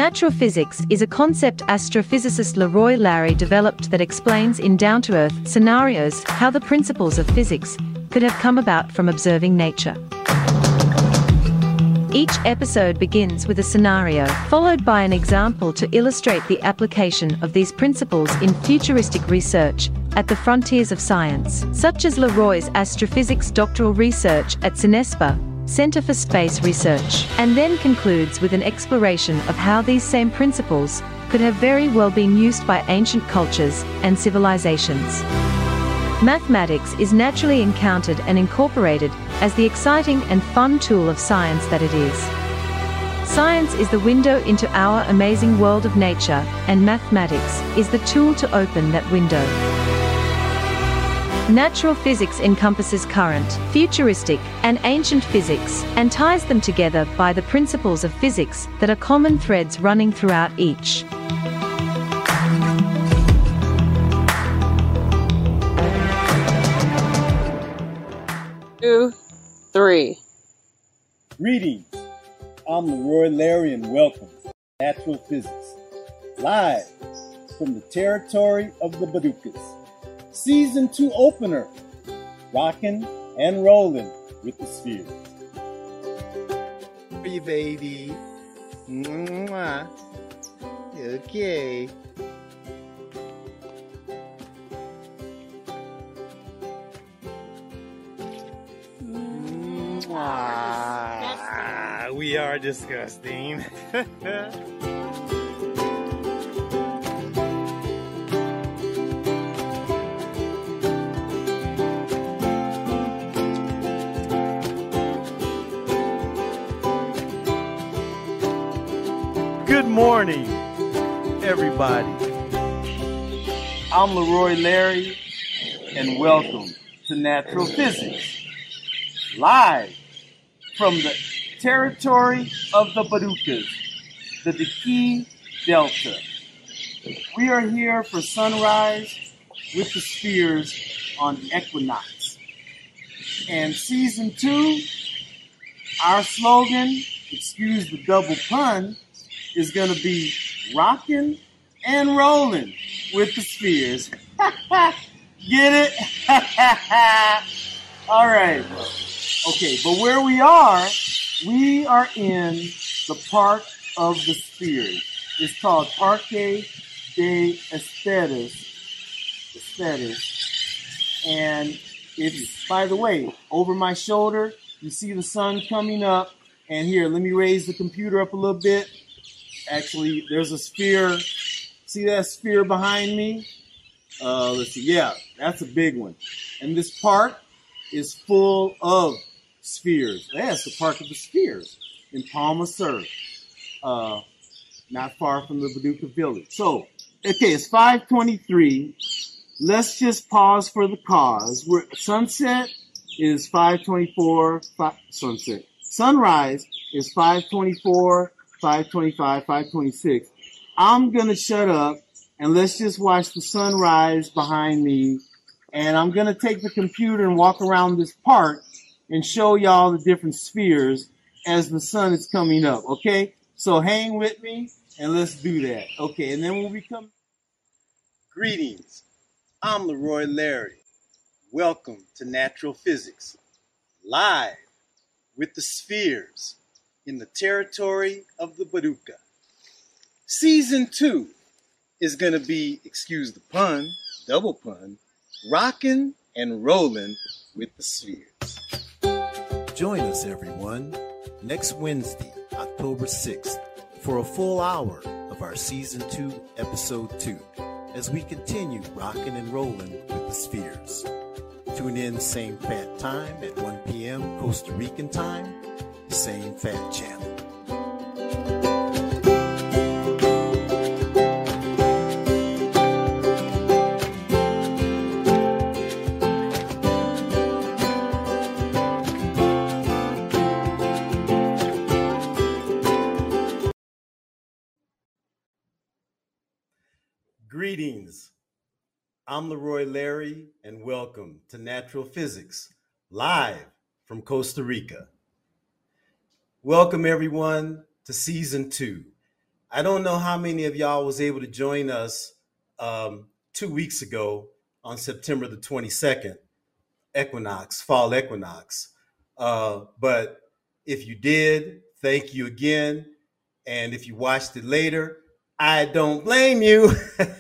Natural physics is a concept astrophysicist Leroy Larry developed that explains in down-to-earth scenarios how the principles of physics could have come about from observing nature. Each episode begins with a scenario, followed by an example to illustrate the application of these principles in futuristic research at the frontiers of science, such as Leroy's astrophysics doctoral research at CINESPA, Center for Space Research, and then concludes with an exploration of how these same principles could have very well been used by ancient cultures and civilizations. Mathematics is naturally encountered and incorporated as the exciting and fun tool of science that it is. Science is the window into our amazing world of nature, and mathematics is the tool to open that window. Natural physics encompasses current, futuristic, and ancient physics, and ties them together by the principles of physics that are common threads running throughout each. Two, three. Greetings. I'm Leroy Larry, and welcome to Natural Physics, live from the territory of the Badukas. Season 2 opener, rockin' and rollin' with the spheres. Hey, baby. Mwah. Okay. Mwah. We are disgusting. Good morning, everybody. I'm Leroy Larry, and welcome to Natural Physics, live from the territory of the Badukas, the Dickey Delta. We are here for sunrise with the spheres on equinox. And season 2, our slogan, excuse the double pun, is going to be rockin' and rollin' with the spheres. Get it? All right. Okay, but where we are in the Park of the Spheres. It's called Parque de Estes. And it's, by the way, over my shoulder, you see the sun coming up. And here, let me raise the computer up a little bit. Actually, there's a sphere. See that sphere behind me? Let's see. Yeah, that's a big one. And this park is full of spheres. Yeah, it's the Park of the Spheres in Palma Sur, not far from the Paducah Village. So, okay, it's 5:23. Let's just pause for the cause. Sunset is 5:24. Sunset. Sunrise is 5:24. 5:25, 5:26. I'm going to shut up and let's just watch the sunrise behind me. And I'm going to take the computer and walk around this park and show y'all the different spheres as the sun is coming up. Okay? So hang with me and let's do that. Okay. And then when we come. Greetings. I'm Leroy Larry. Welcome to Natural Physics, live with the spheres in the territory of the Baduka. Season 2 is going to be, excuse the pun, double pun, rockin' and rollin' with the spheres. Join us, everyone, next Wednesday, October 6th, for a full hour of our Season 2, Episode 2, as we continue rockin' and rollin' with the spheres. Tune in same fat time at 1 p.m. Costa Rican time, same fat channel. Greetings. I'm Leroy Larry, and welcome to Natural Physics, live from Costa Rica. Welcome, everyone, to Season 2, I don't know how many of y'all was able to join us 2 weeks ago on September the 22nd, fall equinox. But if you did, thank you again. And if you watched it later, I don't blame you.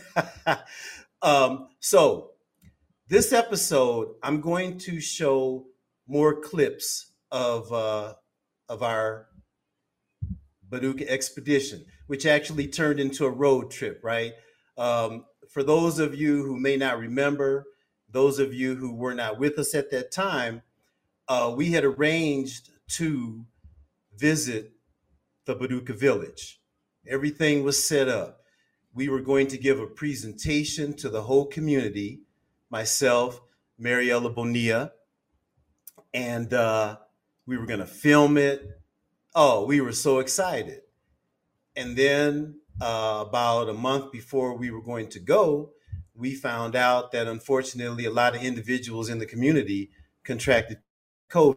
So this episode, I'm going to show more clips of our Baduka expedition, which actually turned into a road trip, right? For those of you who may not remember, those of you who were not with us at that time, we had arranged to visit the Baduka village. Everything was set up. We were going to give a presentation to the whole community, myself, Mariela Bonilla, and we were going to film it. Oh, we were so excited. And then about a month before we were going to go, we found out that unfortunately a lot of individuals in the community contracted COVID.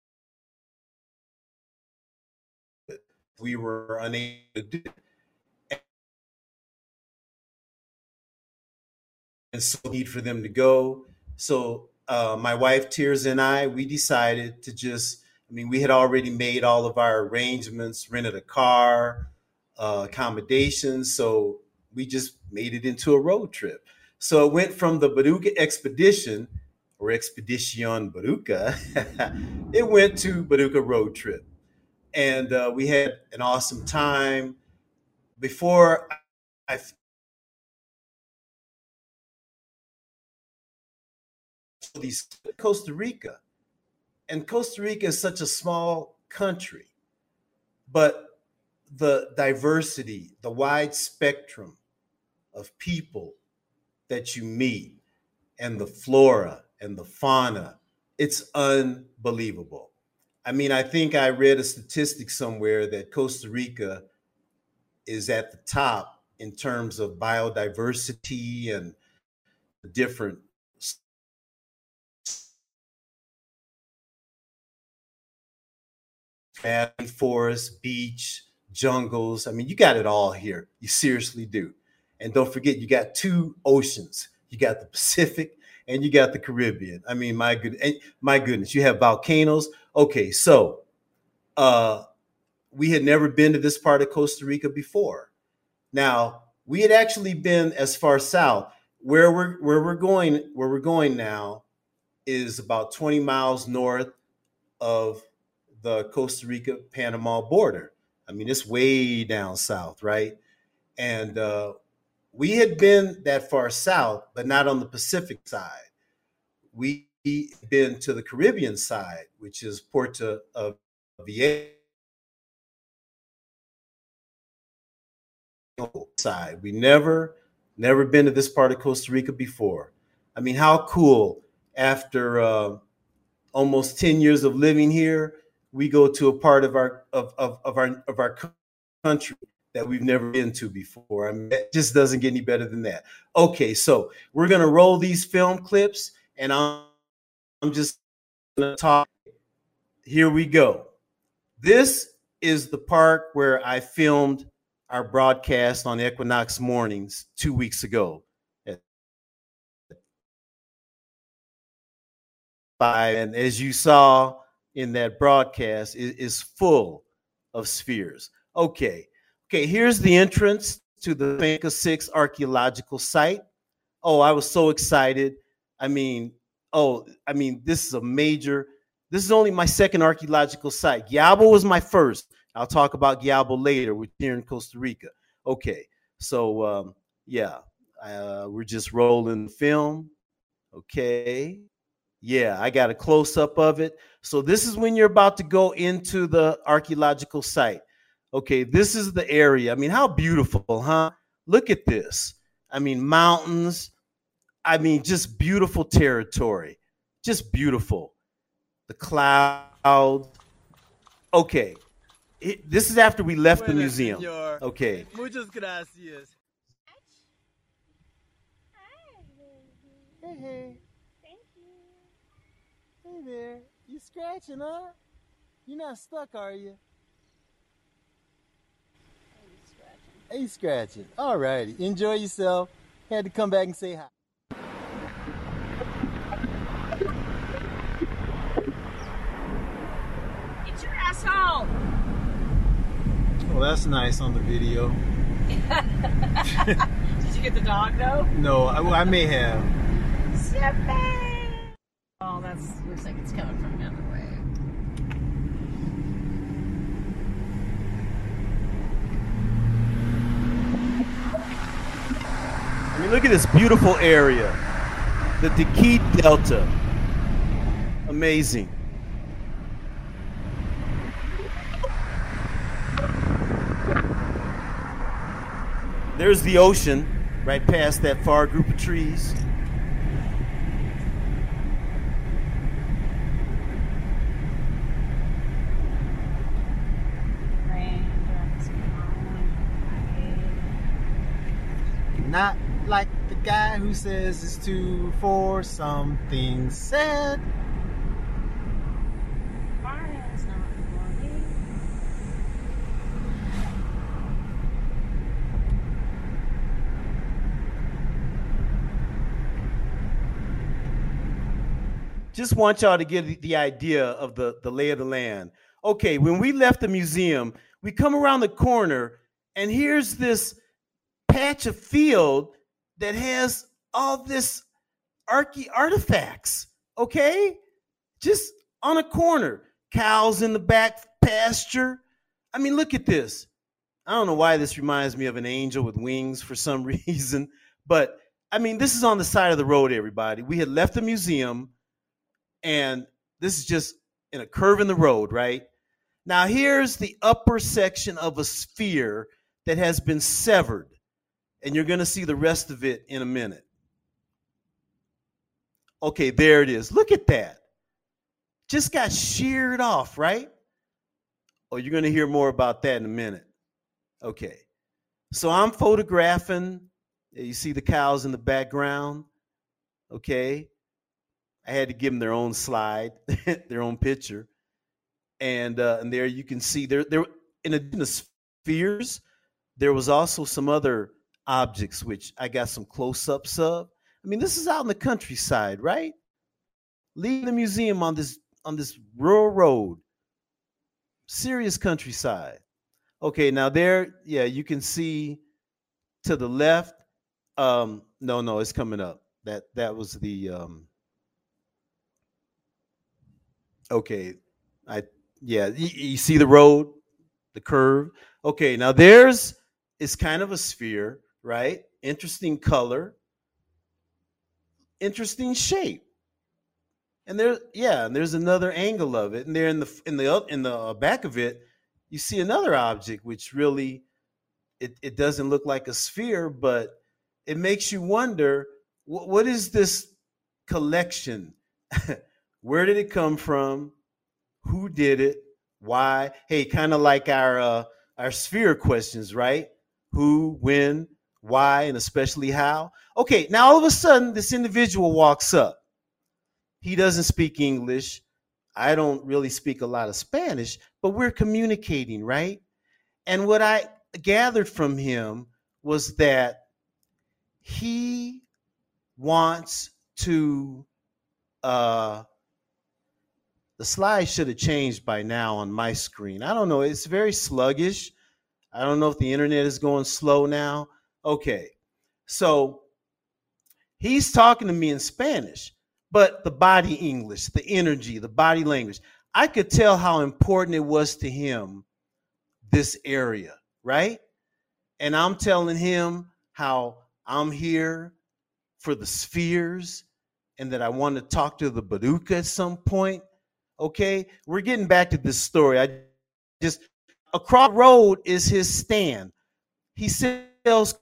We were unable to do it. And so need for them to go. So my wife Tears and I, we decided to we had already made all of our arrangements, rented a car, accommodations. So we just made it into a road trip. So it went from the Baduka expedition or Expedition Baduka, it went to Baduka road trip. And we had an awesome time. Before I these Costa Rica, and Costa Rica is such a small country, but the diversity, the wide spectrum of people that you meet, and the flora and the fauna, it's unbelievable. I mean, I think I read a statistic somewhere that Costa Rica is at the top in terms of biodiversity and different forest, beach, jungles. I mean, you got it all here. You seriously do. And don't forget, you got two oceans. You got the Pacific and you got the Caribbean. I mean, my goodness, you have volcanoes. Okay, so we had never been to this part of Costa Rica before. Now, we had actually been as far south. Where we're going now is about 20 miles north of the Costa Rica Panama border. I mean, it's way down south, right? And we had been that far south, but not on the Pacific side. We had been to the Caribbean side, which is Puerto Viejo side. We never been to this part of Costa Rica before. I mean, how cool! After almost 10 years of living here, we go to a part of our country that we've never been to before. I mean, it just doesn't get any better than that. Okay, so we're gonna roll these film clips, and I'm just gonna talk. Here we go. This is the park where I filmed our broadcast on Equinox Mornings 2 weeks ago. And as you saw in that broadcast, it is full of spheres. Okay, here's the entrance to the Penca 6 archaeological site. Oh, I was so excited. This is only my second archaeological site. Guayabo was my first. I'll talk about Guayabo later. We're here in Costa Rica. Okay, so we're just rolling the film. Okay. Yeah, I got a close-up of it. So this is when you're about to go into the archaeological site. Okay, this is the area. I mean, how beautiful, huh? Look at this. I mean, mountains. I mean, just beautiful territory. Just beautiful. The clouds. Okay, this is after we left the museum. Señor. Okay. Muchas gracias. Hey. Hey there, you scratching, huh? You're not stuck, are you? He's scratching. All righty. Enjoy yourself. Had to come back and say hi. Get your ass home. Well, that's nice on the video. Did you get the dog though? No, I may have. Sippy. Oh, that's looks like it's coming from the other way. I mean, look at this beautiful area. The Dikit Delta. Amazing. There's the ocean right past that far group of trees. Not like the guy who says it's 2 for something said. Just want y'all to get the idea of the lay of the land. Okay, when we left the museum, we come around the corner, and here's this patch of field that has all this artifacts, okay? Just on a corner. Cows in the back pasture. I mean, look at this. I don't know why this reminds me of an angel with wings for some reason, but I mean, this is on the side of the road, everybody. We had left the museum, and this is just in a curve in the road, right? Now, here's the upper section of a sphere that has been severed, and you're going to see the rest of it in a minute. Okay, there it is. Look at that. Just got sheared off, right? Oh, you're going to hear more about that in a minute. Okay, so I'm photographing. You see the cows in the background, okay? I had to give them their own slide, their own picture. And there you can see there in the spheres, there was also some other objects, which I got some close-ups of. I mean, this is out in the countryside, right? Leaving the museum on this rural road, serious countryside. Okay, now there, yeah, you can see to the left. No, it's coming up. That was the okay. You see the road, the curve. Okay, now it's kind of a sphere, right? Interesting color, interesting shape. And there's another angle of it. And there in the back of it, you see another object, which really it doesn't look like a sphere, but it makes you wonder, what is this collection? Where did it come from? Who did it? Why? Hey, kind of like our sphere questions, right? Who, when, why, and especially how. Okay, now all of a sudden, this individual walks up. He doesn't speak English. I don't really speak a lot of Spanish, but we're communicating, right? And what I gathered from him was that he wants to the slide should have changed by now on my screen. I don't know. It's very sluggish. I don't know if the internet is going slow now. Okay. So he's talking to me in Spanish, but the body English, the energy, the body language, I could tell how important it was to him, this area, right? And I'm telling him how I'm here for the spheres and that I want to talk to the Baduka at some point. Okay, we're getting back to this story. Across the road is his stand. He sells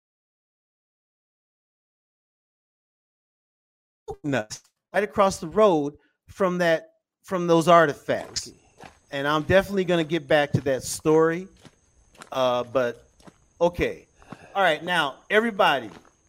nuts right across the road from those artifacts. And I'm definitely going to get back to that story. But okay. All right, now everybody,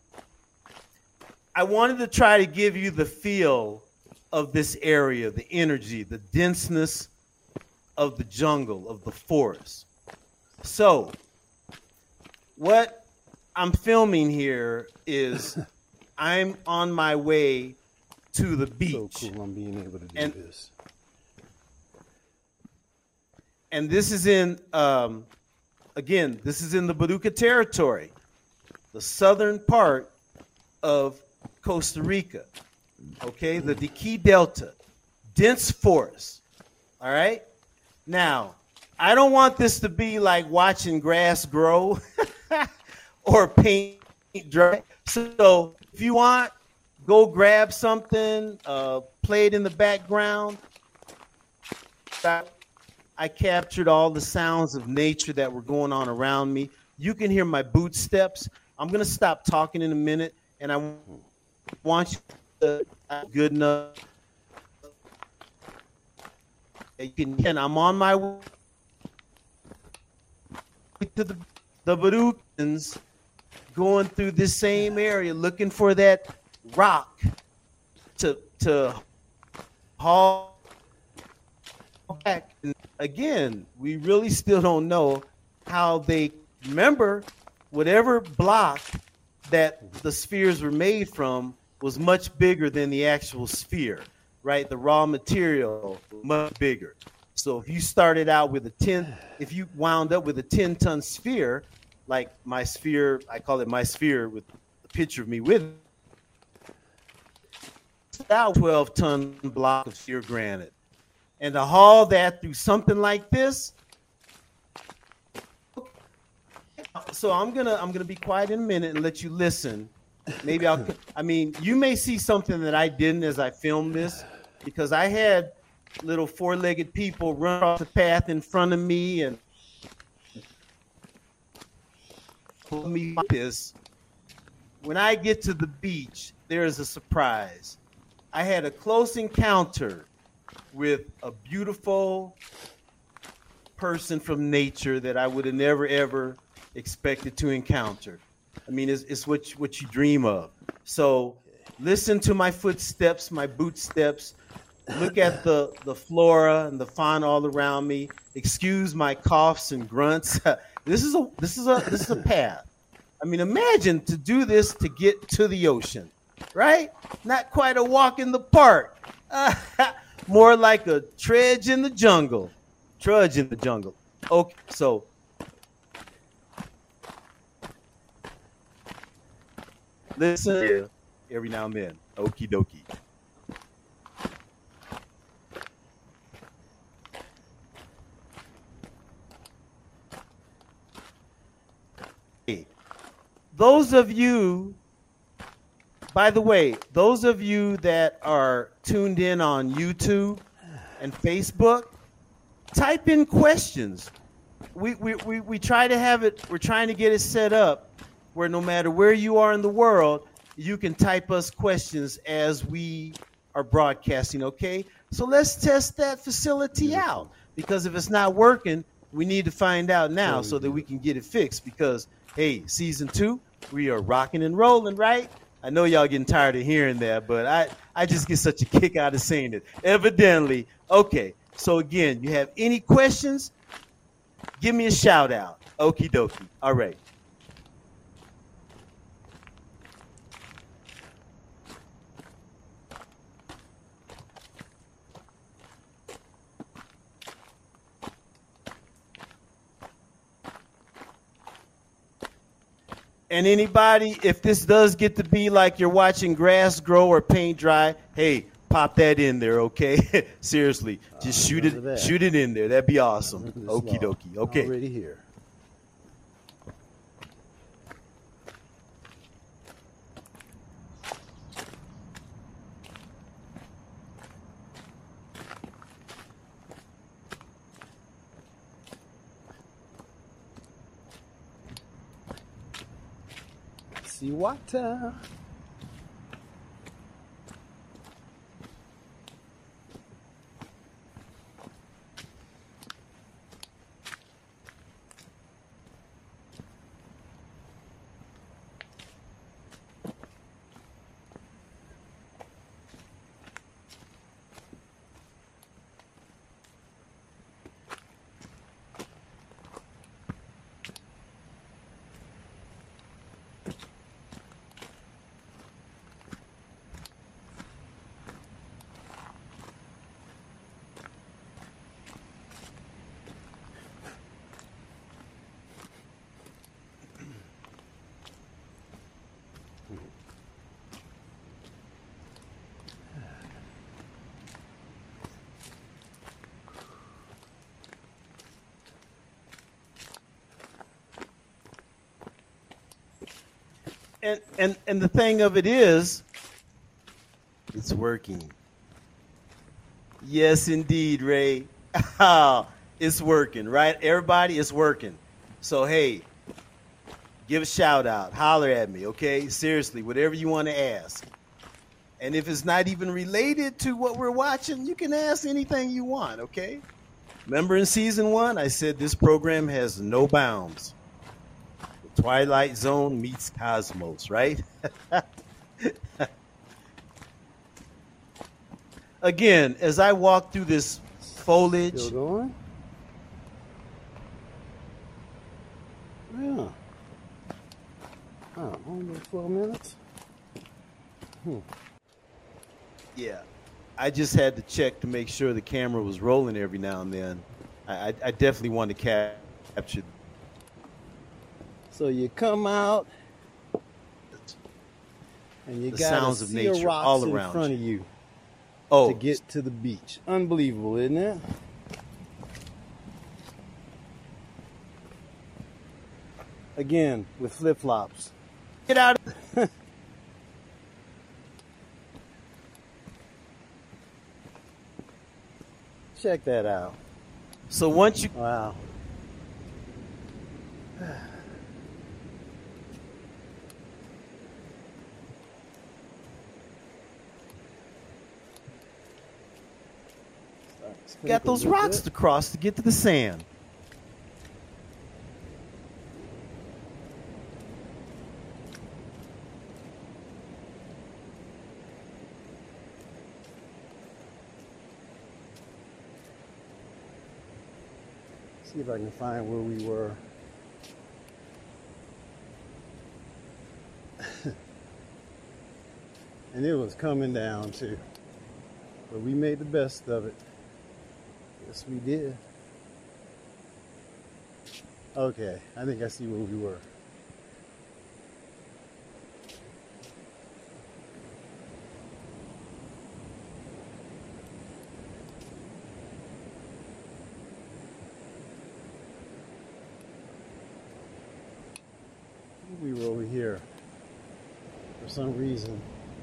I wanted to try to give you the feel of this area, the energy, the denseness of the jungle, of the forest. So what I'm filming here is I'm on my way to the beach. So cool I'm being able to do And- this. And this is in, again, this is in the Paducah territory, the southern part of Costa Rica. Okay, the Diqui Delta, dense forest. All right. Now, I don't want this to be like watching grass grow or paint dry. So if you want, go grab something, play it in the background. I captured all the sounds of nature that were going on around me. You can hear my boot steps. I'm going to stop talking in a minute, and I want you to good enough. And I'm on my way to the Baducans, going through this same area, looking for that rock to haul back. And again, we really still don't know how they remember whatever block that the spheres were made from was much bigger than the actual sphere, right? The raw material much bigger. So if you started out with if you wound up with a 10-ton sphere, like my sphere, I call it my sphere with a picture of me with it, it's about 12-ton block of sheer granite. And to haul that through something like this, so I'm gonna be quiet in a minute and let you listen. Maybe you may see something that I didn't as I filmed this, because I had little four-legged people run off the path in front of me and pull me like this. When I get to the beach, there is a surprise. I had a close encounter with a beautiful person from nature that I would have never ever expected to encounter. I mean, it's what you dream of. So listen to my footsteps, my boot steps. Look at the flora and the fauna all around me. Excuse my coughs and grunts. This is a path. I mean, imagine to do this to get to the ocean, right? Not quite a walk in the park. More like a trudge in the jungle. Okay, so listen every now and then. Okie dokie. Those of you, by the way, those of you that are tuned in on YouTube and Facebook, type in questions. We try to have it, we're trying to get it set up where no matter where you are in the world, you can type us questions as we are broadcasting, okay? So let's test that facility out, because if it's not working, we need to find out now so that we can get it fixed, because, hey, season 2, we are rocking and rolling, right? I know y'all getting tired of hearing that, but I just get such a kick out of saying it. Evidently. Okay, so again, you have any questions, give me a shout out. Okie dokie. All right. And anybody, if this does get to be like you're watching grass grow or paint dry, hey, pop that in there, okay? Seriously, just shoot it in there. That'd be awesome. Okie dokie. Okay. Already here. See water. And the thing of it is, it's working. Yes, indeed, Ray. It's working, right? Everybody, it's working. So, hey, give a shout out. Holler at me, okay? Seriously, whatever you want to ask. And if it's not even related to what we're watching, you can ask anything you want, okay? Remember in season 1, I said this program has no bounds. The Twilight Zone meets Cosmos, right? Again, as I walk through this foliage. Still going? Yeah. Oh, only 12 minutes? Yeah. I just had to check to make sure the camera was rolling every now and then. I definitely want to capture. So you come out and you The got sounds a of sea of nature rocks all in around front you. of you Oh, to get to the beach. Unbelievable, isn't it? Again, with flip-flops. get out of Check that out. So once you Wow. got those rocks to cross to get to the sand. See if I can find where we were. And it was coming down too. But we made the best of it. Yes, we did. Okay, I think I see where we were. We were over here for some reason.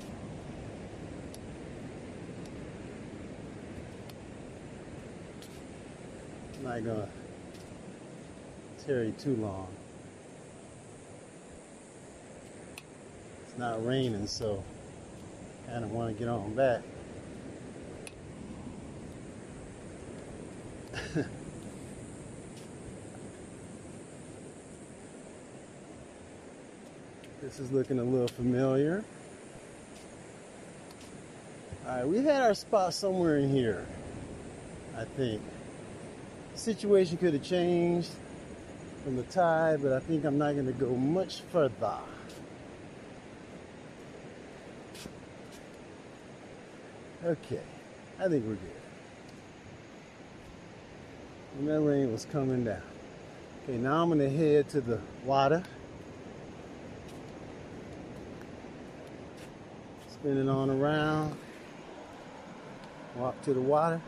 I'm not gonna tarry too long. It's not raining, so I kind of want to get on back. This is looking a little familiar. All right, we had our spot somewhere in here, I think. The situation could have changed from the tide, but I think I'm not going to go much further. Okay, I think we're good. And that rain was coming down. Okay, now I'm going to head to the water. Spin it on around. Walk to the water.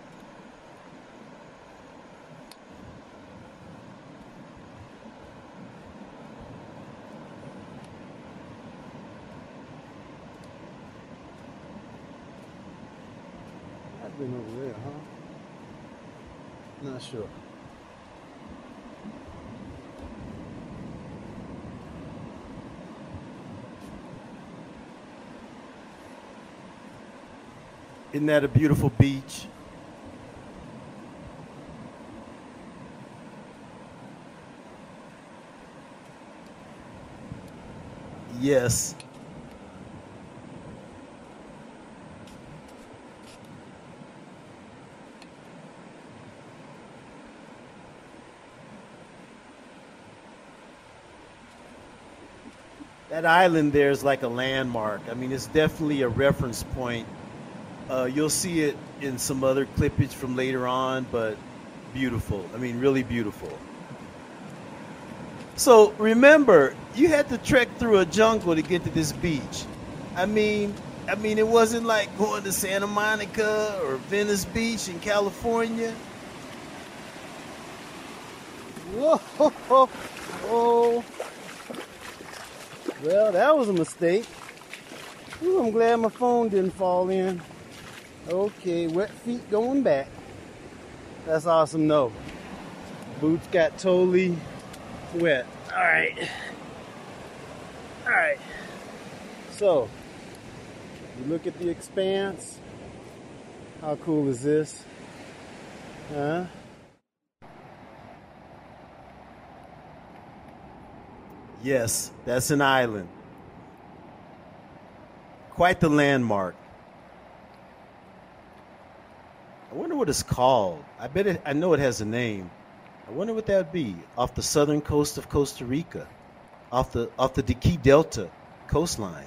I've been over there, huh? Not sure. Isn't that a beautiful beach? Yes. That island there is like a landmark. I mean, it's definitely a reference point. You'll see it in some other clippage from later on, but beautiful. I mean, really beautiful. So remember, you had to trek through a jungle to get to this beach. I mean, it wasn't like going to Santa Monica or Venice Beach in California. Whoa! Whoa. Well, that was a mistake. Ooh, I'm glad my phone didn't fall in. Okay, wet feet going back. That's awesome. No, boots got totally wet. All right. So, you look at the expanse. How cool is this? Huh? Yes, that's an island. Quite the landmark. I wonder what it's called. I know it has a name. I wonder what that would be. Off the southern coast of Costa Rica. Off the Diqui Delta coastline.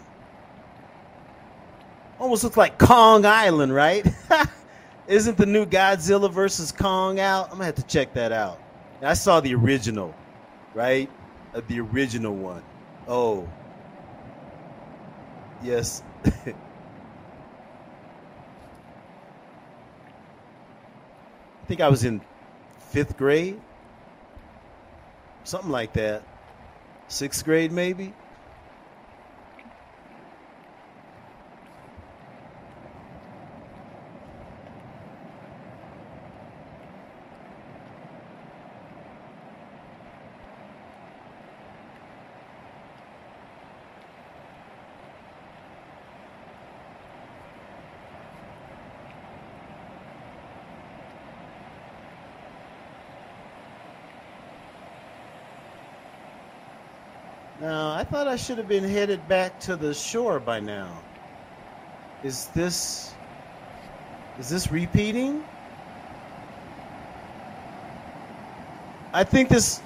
Almost looks like Kong Island, right? Isn't the new Godzilla versus Kong out? I'm gonna have to check that out. And I saw the original, right? The original one. Oh. Yes. I think I was in 5th grade. Something like that. 6th grade, maybe. Now, I thought I should have been headed back to the shore by now. Is this repeating? I think this,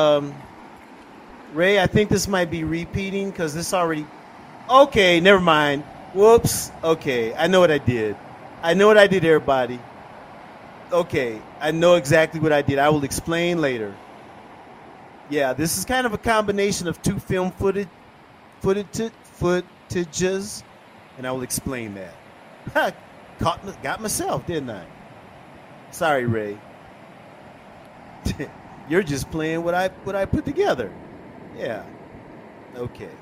Ray, I think this might be repeating because this already, okay, never mind. Whoops. Okay, I know what I did. Everybody. Okay, I know exactly what I did. I will explain later. Yeah, this is kind of a combination of two film footages, and I will explain that. Got myself, didn't I? Sorry, Ray. You're just playing what I put together. Yeah. Okay.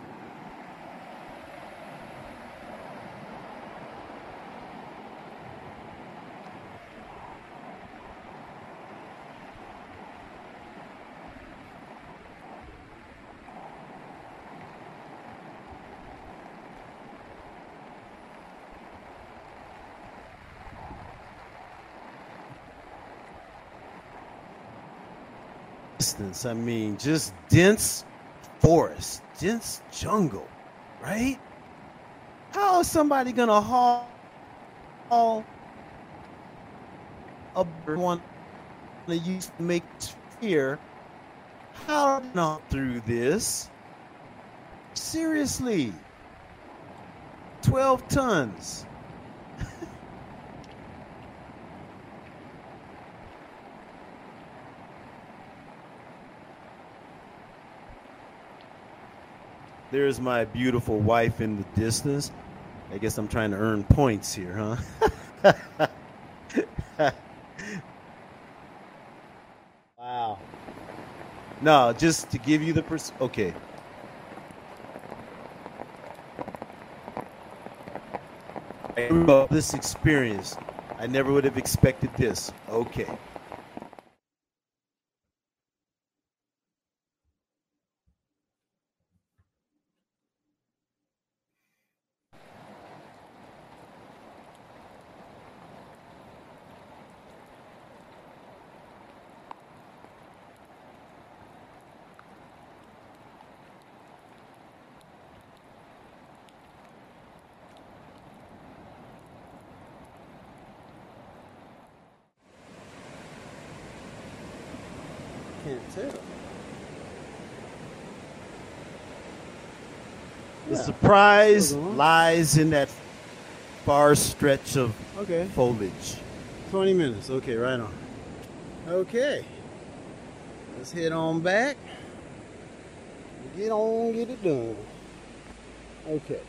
Distance, I mean, just dense forest, dense jungle, right? How is somebody gonna haul a one they used to make fear? How are they not through this? Seriously, 12 tons. There's my beautiful wife in the distance. I guess I'm trying to earn points here, huh? Wow. No, just to give you the okay. This experience, I never would have expected this. Okay. Can't tell. The surprise lies in that far stretch of foliage. 20 minutes. Okay, right on. Okay. Let's head on back. Get it done. Okay.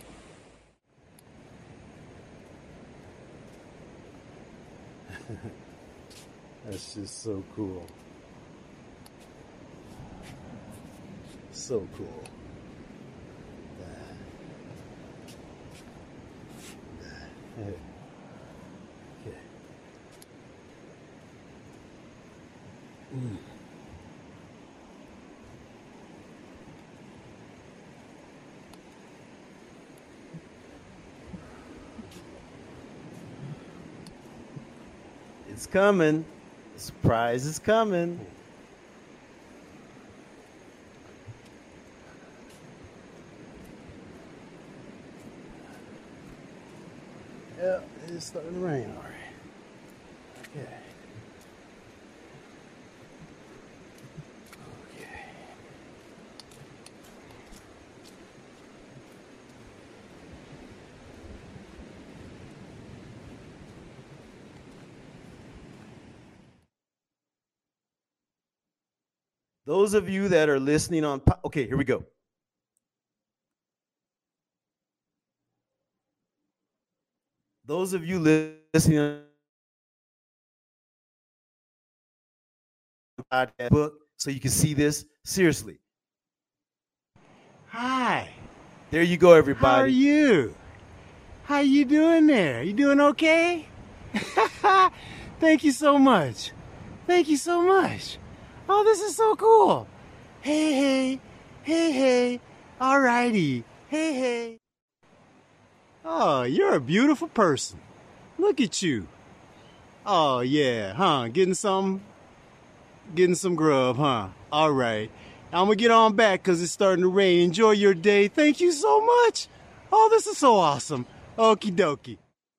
That's just so cool. So cool. Okay. Mm. It's coming. The surprise is coming. Yeah, it's starting to rain all right. Okay. Okay. Those of you that are listening on, okay, here we go. Those of you listening on podcast book, so you can see this. Seriously. Hi. There you go, everybody. How are you? How you doing there? You doing okay? Thank you so much. Thank you so much. Oh, this is so cool. Hey, hey. Hey, hey. Alrighty. Hey, hey. Oh, you're a beautiful person. Look at you. Oh, yeah, huh? Getting some grub, huh? All right. I'm going to get on back because it's starting to rain. Enjoy your day. Thank you so much. Oh, this is so awesome. Okie dokie.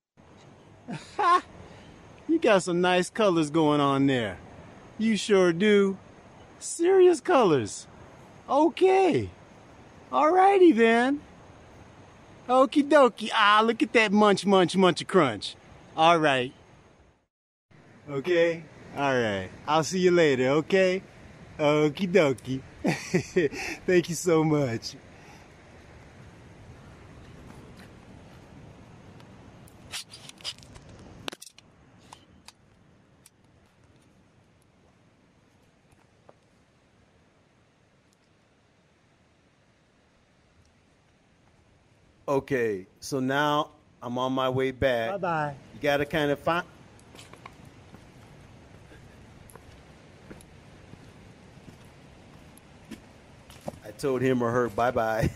You got some nice colors going on there. You sure do. Serious colors. Okay. Alrighty then. Okie dokie. Ah, look at that munch, crunch. All right. Okay? All right. I'll see you later, okay? Okie dokie. Thank you so much. Okay, so now I'm on my way back. Bye-bye. You got to kind of find. I told him or her bye-bye.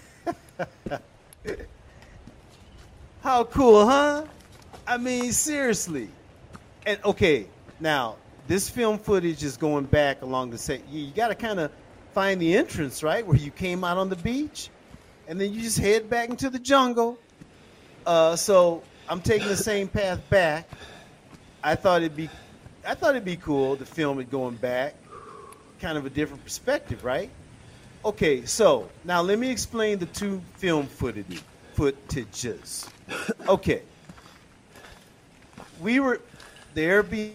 How cool, huh? I mean, seriously. And okay, now this film footage is going back along the same. You got to kind of find the entrance, right, where you came out on the beach, and then you just head back into the jungle. So I'm taking the same path back. I thought it'd be cool to film it going back, kind of a different perspective, right? Okay, so now let me explain the two film footages. Okay, we were there being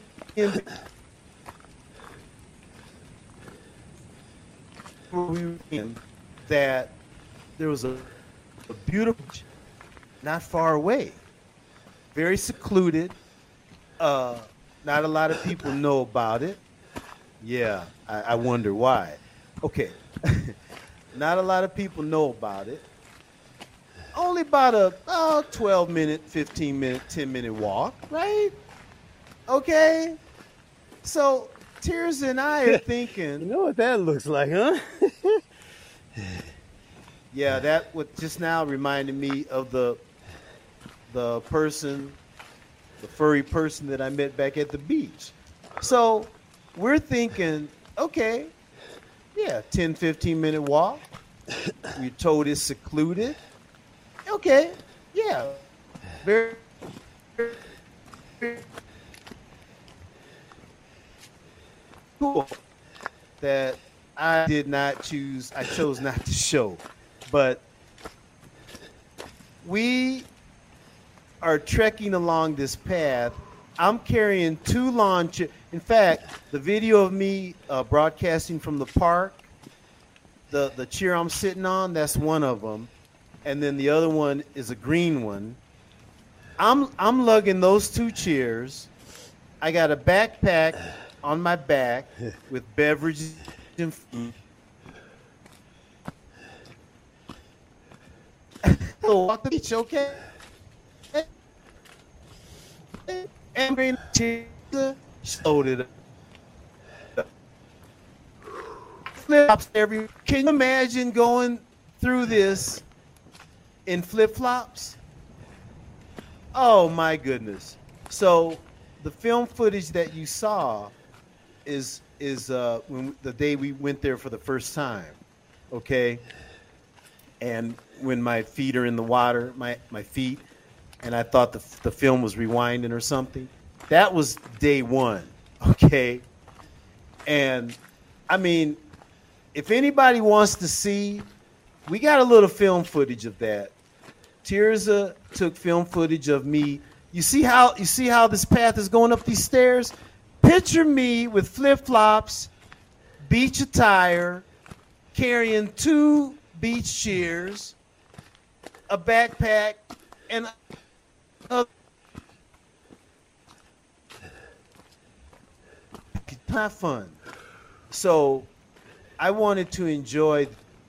that there was a beautiful, not far away, very secluded. Not a lot of people know about it. Yeah, I wonder why. Okay, not a lot of people know about it. Only about a 12-minute, 15-minute, 10-minute walk, right? Okay, so Tears and I are thinking. You know what that looks like, huh? Yeah, that what just now reminded me of the person, the furry person that I met back at the beach. So we're thinking, okay, yeah, 10, 15-minute walk. We're told it's secluded. Okay, yeah, very, very cool that I chose not to show. But we are trekking along this path. I'm carrying two lawn chairs. In fact, the video of me broadcasting from the park, the chair I'm sitting on, that's one of them. And then the other one is a green one. I'm lugging those two chairs. I got a backpack on my back with beverages and food. So walk the beach, okay? And showed it up. Flip-flops every. Can you imagine going through this in flip-flops? Oh my goodness. So the film footage that you saw is when the day we went there for the first time. Okay. And when my feet are in the water, my feet, and I thought the film was rewinding or something. That was day one. Okay. And I mean, if anybody wants to see, we got a little film footage of that. Tirza took film footage of me. You see how this path is going up these stairs? Picture me with flip-flops, beach attire, carrying 2 beach shears, a backpack, and not fun. So I wanted to enjoy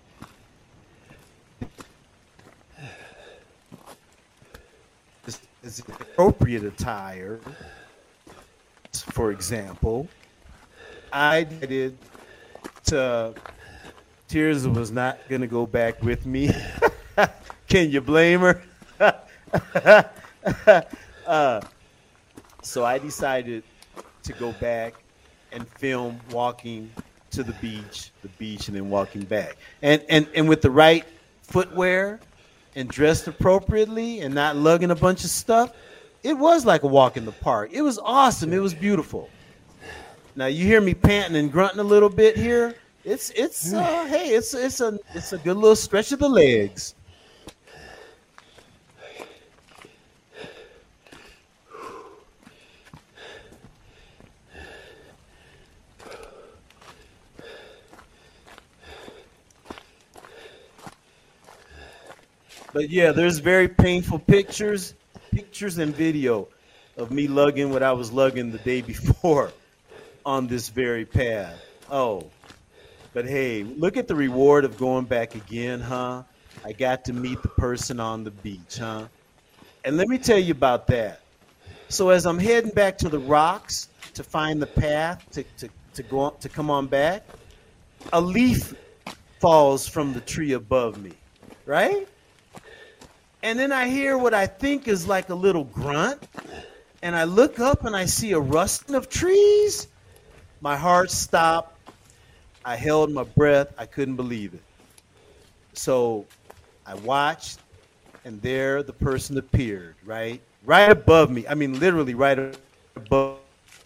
this appropriate attire. For example, I did to Tirza was not going to go back with me. Can you blame her? So I decided to go back and film walking to the beach, and then walking back. And with the right footwear and dressed appropriately and not lugging a bunch of stuff, it was like a walk in the park. It was awesome. It was beautiful. Now you hear me panting and grunting a little bit here. It's a good little stretch of the legs. But yeah, there's very painful pictures and video of me lugging what I was lugging the day before on this very path. Oh, but hey, look at the reward of going back again, huh? I got to meet the person on the beach, huh? And let me tell you about that. So as I'm heading back to the rocks to find the path to come on back, a leaf falls from the tree above me, right? And then I hear what I think is like a little grunt, and I look up and I see a rustling of trees. My heart stopped. I held my breath. I couldn't believe it. So I watched, and there the person appeared, right above me. I mean, literally right above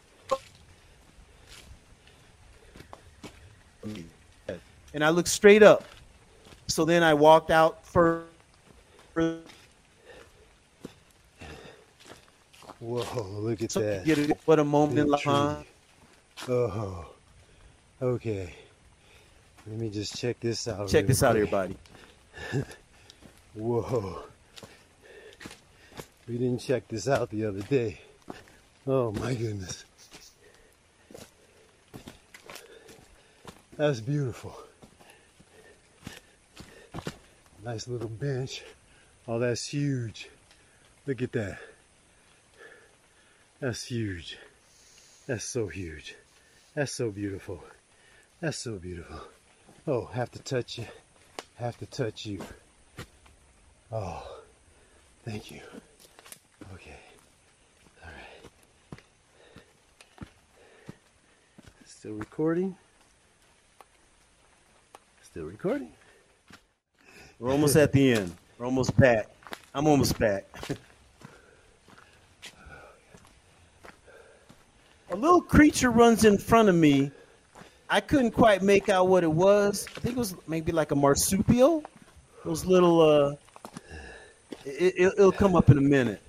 me. And I looked straight up. So then I walked out further. Whoa, look at that. What a moment in life. Oh, okay. Let me just check this out. Check this out, everybody. Whoa. We didn't check this out the other day. Oh my goodness. That's beautiful. Nice little bench. Oh, that's huge. Look at that. That's huge. That's so huge. That's so beautiful. That's so beautiful. Oh, have to touch you. Have to touch you. Oh, thank you. Okay. All right. Still recording? Still recording? We're almost at the end. We're almost back. I'm almost back. A little creature runs in front of me. I couldn't quite make out what it was. I think it was maybe like a marsupial. Those little, it'll come up in a minute.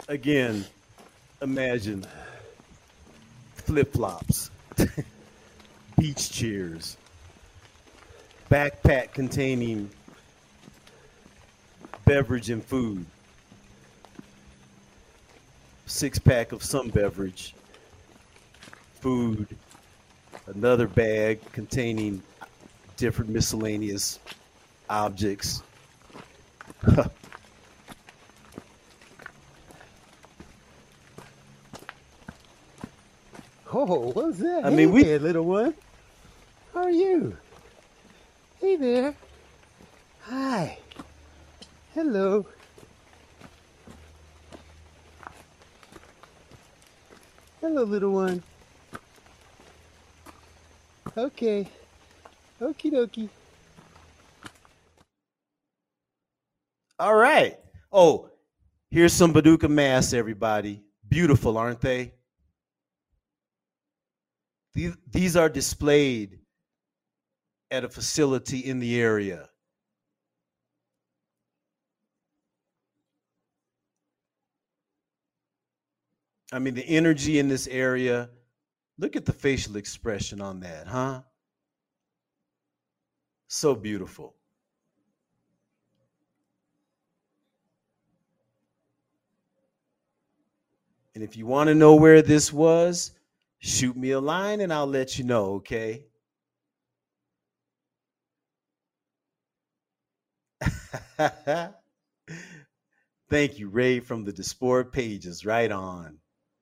Again, imagine flip flops, beach chairs, backpack containing beverage and food, six pack of some beverage, food, another bag containing different miscellaneous objects. Oh, what's that? I Hey mean, we there, little one. How are you? Hey there. Hi. Hello. Hello, little one. Okay. Okie dokie. all right. Oh, here's some Baduka masks, everybody. Beautiful, aren't they? These are displayed at a facility in the area. I mean, the energy in this area. Look at the facial expression on that, huh? So beautiful. And if you want to know where this was, shoot me a line and I'll let you know, okay? Thank you, Ray, from the Diaspora Pages. Right on.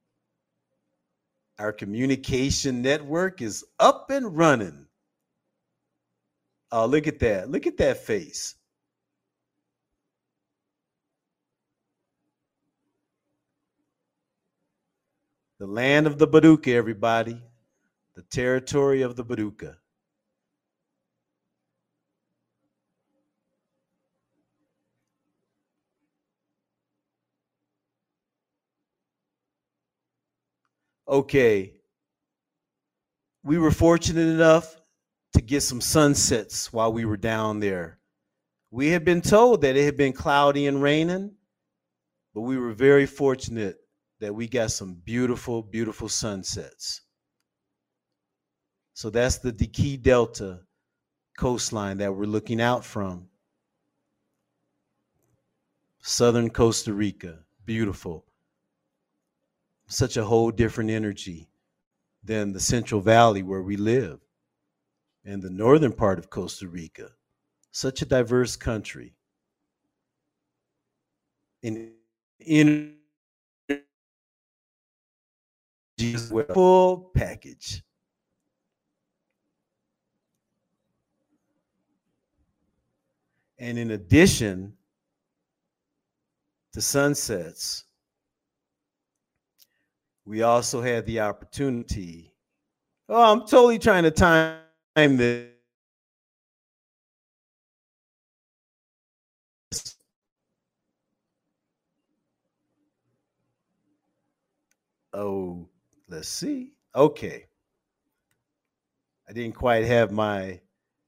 Our communication network is up and running. Oh, look at that. Look at that face. The land of the Baduka, everybody. The territory of the Baduka. Okay. We were fortunate enough to get some sunsets while we were down there. We had been told that it had been cloudy and raining, but we were very fortunate that we got some beautiful, beautiful sunsets. So that's the Diqui Delta coastline that we're looking out from. Southern Costa Rica, beautiful. Such a whole different energy than the Central Valley where we live, and the northern part of Costa Rica. Such a diverse country. In energy as well. Full package. And in addition to sunsets, we also had the opportunity. Oh, I'm totally trying to time this. Oh, let's see. Okay. I didn't quite have my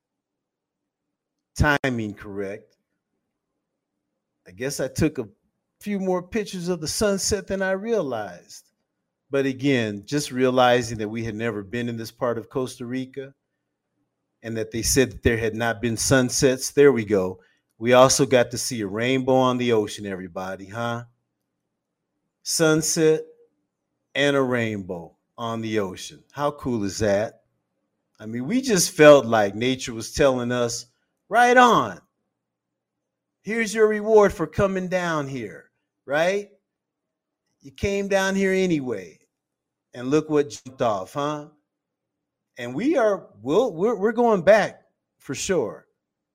timing correct. I guess I took a few more pictures of the sunset than I realized. But again, just realizing that we had never been in this part of Costa Rica and that they said that there had not been sunsets. There we go. We also got to see a rainbow on the ocean, everybody, huh? Sunset and a rainbow on the ocean. How cool is that? I mean, we just felt like nature was telling us, right on. Here's your reward for coming down here, right? You came down here anyway. And look what jumped off, huh? And we're going back for sure.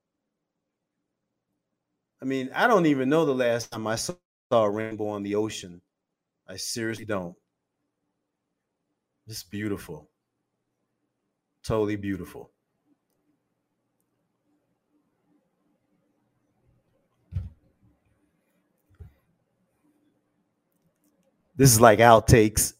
I mean, I don't even know the last time I saw a rainbow on the ocean. I seriously don't. It's beautiful. Totally beautiful. This is like outtakes.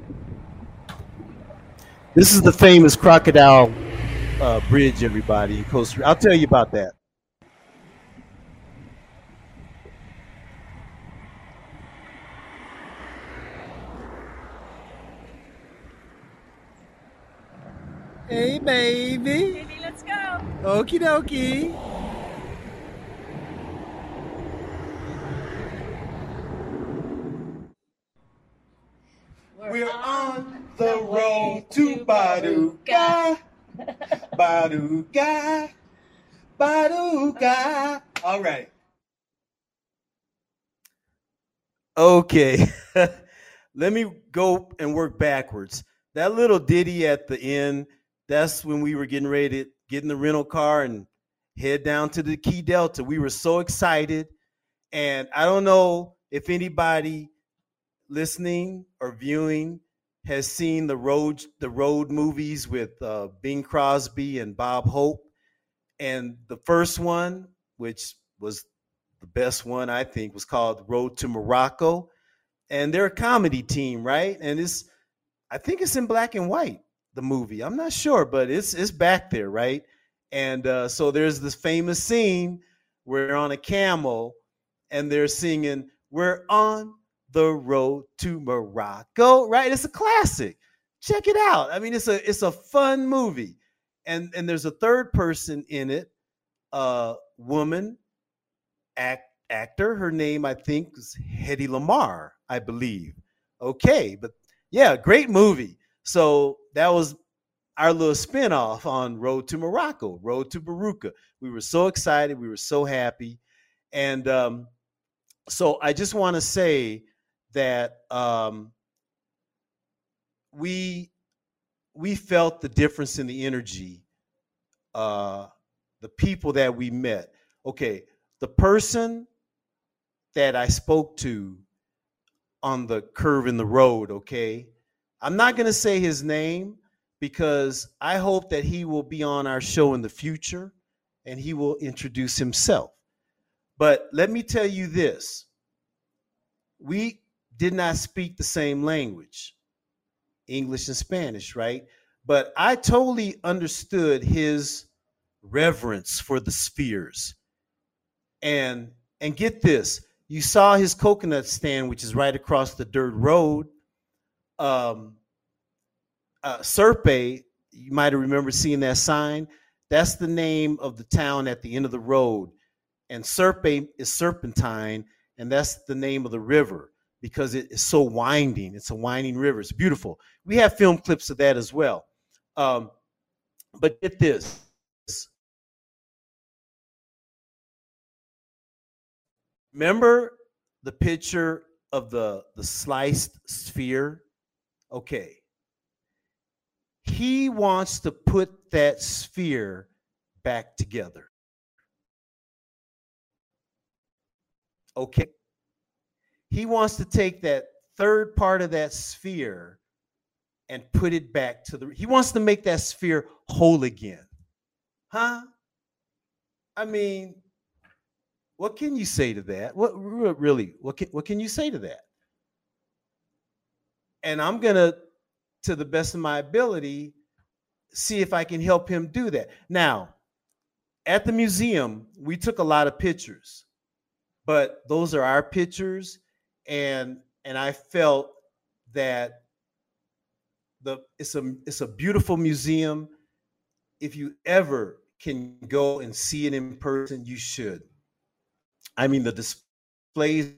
This is the famous Crocodile Bridge, everybody, in Costa Rica. I'll tell you about that. Hey, baby. Baby, let's go. Okie dokie. We're on the road to Baduga. Baduga. Baduga. All right. Okay. Let me go and work backwards. That little ditty at the end, that's when we were getting ready to get in the rental car and head down to the Key Delta. We were so excited. And I don't know if anybody listening or viewing has seen the road movies with Bing Crosby and Bob Hope. And the first one, which was the best one, I think, was called Road to Morocco. And they're a comedy team, right? And I think it's in black and white, the movie. I'm not sure, but it's back there, right? And so there's this famous scene where they're on a camel and they're singing, "We're on the road to Morocco," right? It's a classic. Check it out. I mean, it's a fun movie. And there's a third person in it, woman actor. Her name, I think, is Hedy Lamarr, I believe. Okay, but yeah, great movie. So that was our little spinoff on Road to Morocco, Road to Baruka. We were so excited. We were so happy. And so I just want to say that we felt the difference in the energy, the people that we met. Okay, the person that I spoke to on the curve in the road, okay, I'm not going to say his name because I hope that he will be on our show in the future and he will introduce himself. But let me tell you this. We did not speak the same language, English and Spanish, right? But I totally understood his reverence for the spheres. And get this, you saw his coconut stand, which is right across the dirt road. Serpe, you might have remembered seeing that sign. That's the name of the town at the end of the road. And Serpe is serpentine, and that's the name of the river because it is so winding. It's a winding river. It's beautiful. We have film clips of that as well. But get this. Remember the picture of the sliced sphere? Okay. He wants to put that sphere back together. Okay. He wants to take that third part of that sphere and put it back to he wants to make that sphere whole again. Huh? I mean, what can you say to that? What can you say to that? And I'm going to the best of my ability, see if I can help him do that. Now, at the museum, we took a lot of pictures, but those are our pictures. And I felt that it's a beautiful museum. If you ever can go and see it in person, you should. I mean, the displays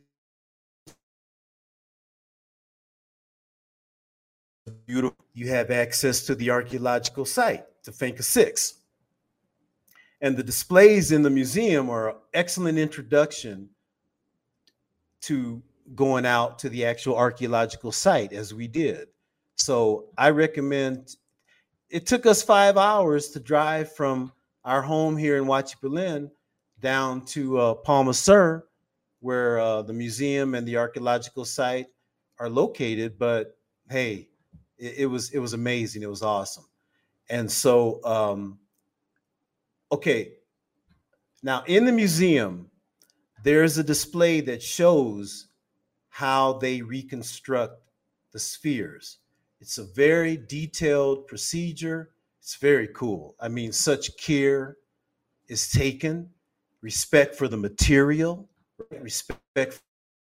are beautiful. You have access to the archaeological site, Tefenka 6. And the displays in the museum are an excellent introduction to going out to the actual archaeological site as we did. So I recommend, it took us 5 hours to drive from our home here in Huachi, Berlin, down to Palma Sur, where the museum and the archaeological site are located. But hey, it was amazing. It was awesome. And so, okay, now in the museum, there's a display that shows how they reconstruct the spheres. It's a very detailed procedure. It's very cool. I mean, such care is taken, respect for the material, respect.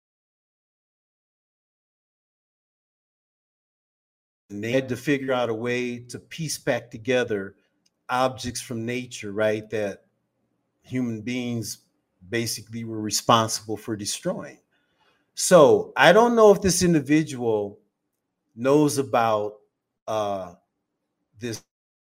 And they had to figure out a way to piece back together objects from nature, right, that human beings basically were responsible for destroying. So I don't know if this individual knows about this.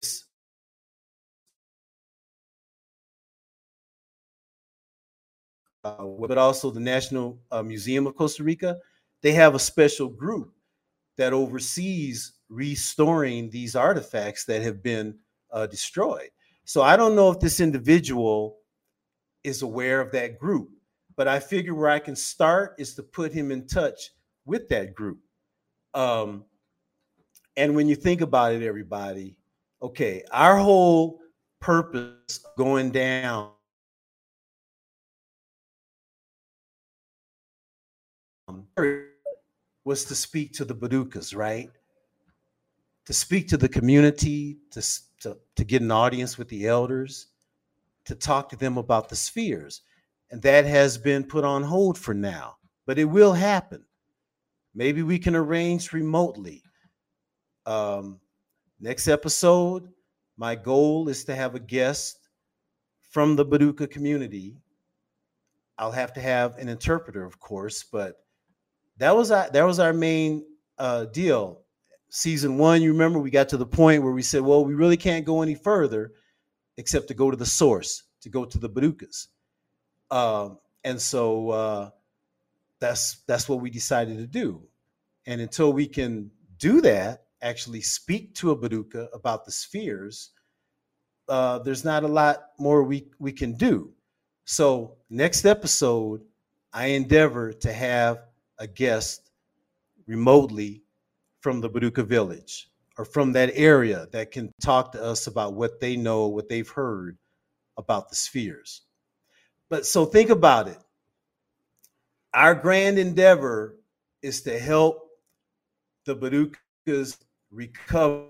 But also the National Museum of Costa Rica, they have a special group that oversees restoring these artifacts that have been destroyed. So I don't know if this individual is aware of that group, but I figure where I can start is to put him in touch with that group. And when you think about it, everybody, okay, our whole purpose of going down was to speak to the Boducas, right? To speak to the community, to get an audience with the elders, to talk to them about the spheres. And that has been put on hold for now, but it will happen. Maybe we can arrange remotely. Next episode, my goal is to have a guest from the Boduca community. I'll have to have an interpreter, of course, but that was our main deal. Season 1, you remember, we got to the point where we said, well, we really can't go any further except to go to the source, to go to the Boducas. And so that's what we decided to do. And until we can do that, actually speak to a Boduca about the spheres, there's not a lot more we can do. So next episode, I endeavor to have a guest remotely from the Boduca village or from that area that can talk to us about what they know, what they've heard about the spheres. But so think about it. Our grand endeavor is to help the Boducas recover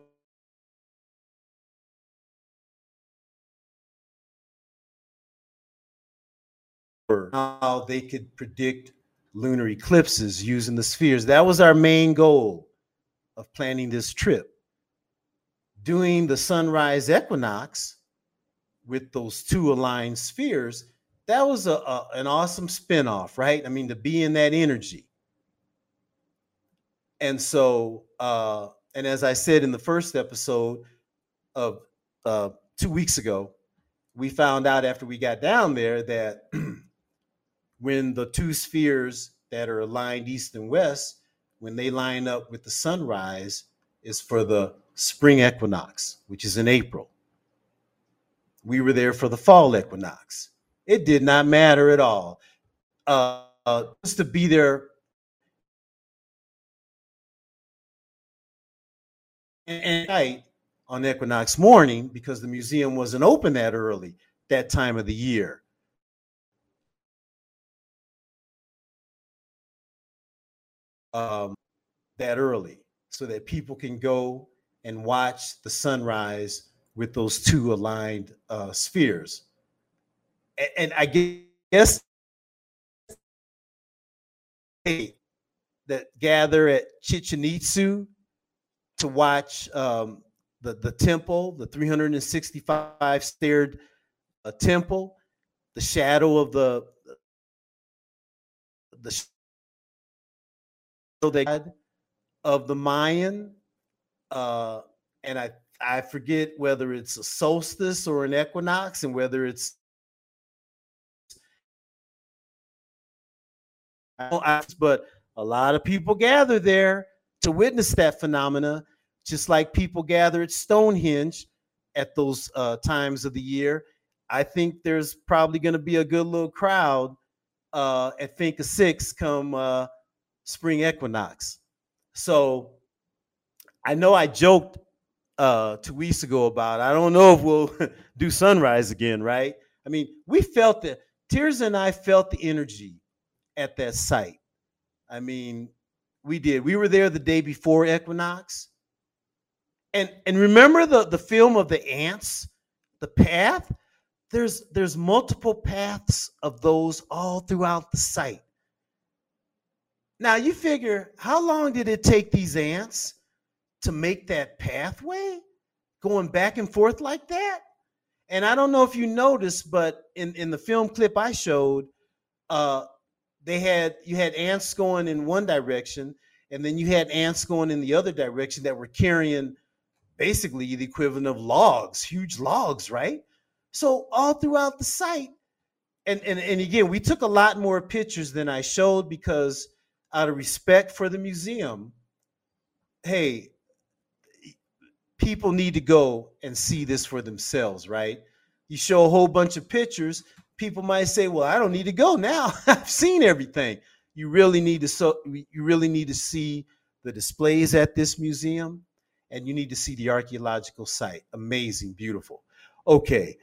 how they could predict lunar eclipses using the spheres. That was our main goal of planning this trip. Doing the sunrise equinox with those two aligned spheres, that was an awesome spinoff, right? I mean, to be in that energy. And so, and as I said in the first episode of 2 weeks ago, we found out after we got down there that when the two spheres that are aligned east and west, when they line up with the sunrise, is for the spring equinox, which is in April. We were there for the fall equinox. It did not matter at all. Just to be there and night on equinox morning, because the museum wasn't open that early that time of the year. That early, so that people can go and watch the sunrise with those two aligned spheres. And I guess that gather at Chichen Itza to watch the temple, the 365 staired temple, the shadow of the of the Mayan, and I forget whether it's a solstice or an equinox, and whether it's but a lot of people gather there to witness that phenomena, just like people gather at Stonehenge at those times of the year. I think there's probably going to be a good little crowd at Finca 6 come spring equinox. So I know I joked 2 weeks ago about, I don't know if we'll do sunrise again, right? I mean, we felt the, Tirza and I felt the energy at that site. I mean, we did. We were there the day before equinox, And remember the film of the ants, the path? There's multiple paths of those all throughout the site. Now you figure, how long did it take these ants to make that pathway going back and forth like that? And I don't know if you noticed, but in the film clip I showed, you had ants going in one direction, and then you had ants going in the other direction that were carrying basically the equivalent of logs, huge logs, right? So all throughout the site, and again, we took a lot more pictures than I showed because out of respect for the museum, hey, people need to go and see this for themselves, right? You show a whole bunch of pictures, people might say, well, I don't need to go now. I've seen everything. You really need to see the displays at this museum, and you need to see the archaeological site. Amazing, beautiful. Okay.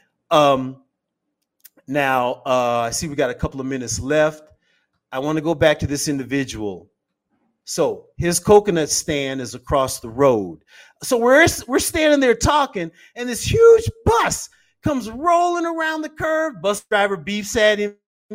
Now, I see we got a couple of minutes left. I want to go back to this individual. So his coconut stand is across the road. So we're standing there talking, and this huge bus comes rolling around the curve. Bus driver beeps at him.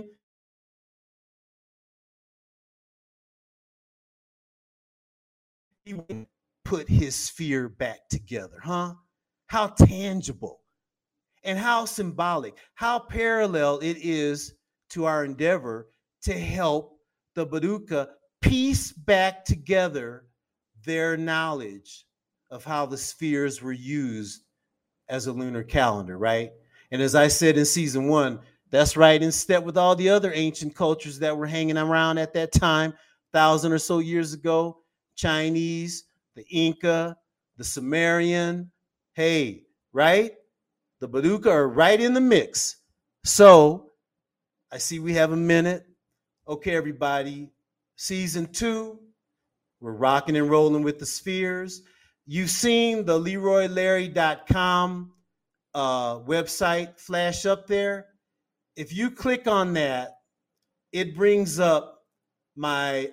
He put his sphere back together, huh? How tangible and how symbolic, how parallel it is to our endeavor to help the Boruca piece back together their knowledge of how the spheres were used as a lunar calendar, right? And as I said in season 1, that's right in step with all the other ancient cultures that were hanging around at that time, 1,000 or so years ago. Chinese, the Inca, the Sumerian, hey, right? The Boruca are right in the mix. So I see we have a minute. Okay, everybody, season 2, we're rocking and rolling with the spheres. You've seen the LeroyLarry.com website flash up there. If you click on that, it brings up my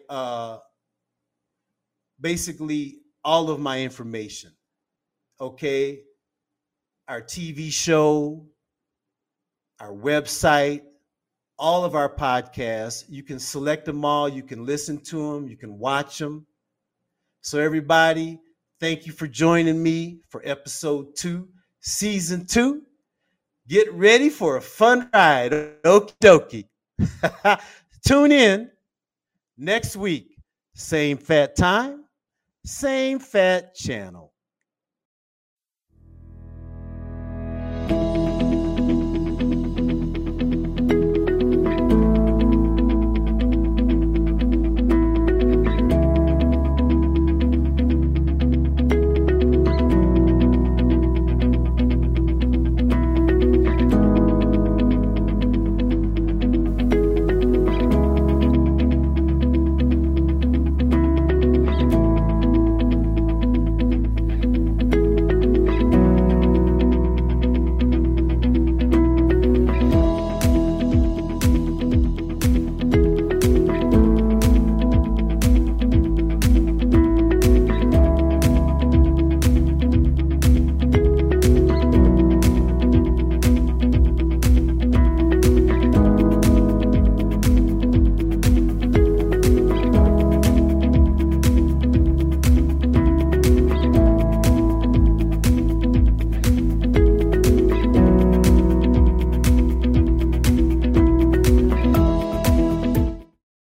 basically all of my information. Okay, our TV show, our website, all of our podcasts. You can select them all. You can listen to them. You can watch them. So everybody, thank you for joining me for episode 2, season 2. Get ready for a fun ride. Okie dokie. Tune in next week. Same fat time, same fat channel.